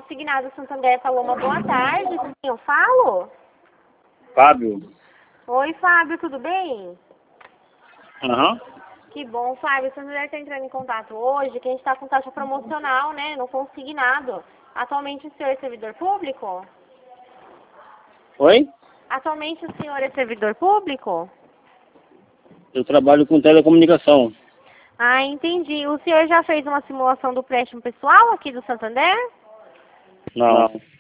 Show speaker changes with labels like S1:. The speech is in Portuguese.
S1: consignado Santander falou uma boa tarde. Com quem eu falo?
S2: Fábio.
S1: Oi, Fábio, tudo bem?
S2: Aham.
S1: Que bom, Fábio. O Santander está entrando em contato hoje, que a gente está com taxa promocional, né? No consignado. Atualmente o senhor é servidor público?
S2: Oi?
S1: Atualmente o senhor é servidor público?
S2: Eu trabalho com telecomunicação.
S1: Ah, entendi. O senhor já fez uma simulação do empréstimo pessoal aqui do Santander?
S2: Não.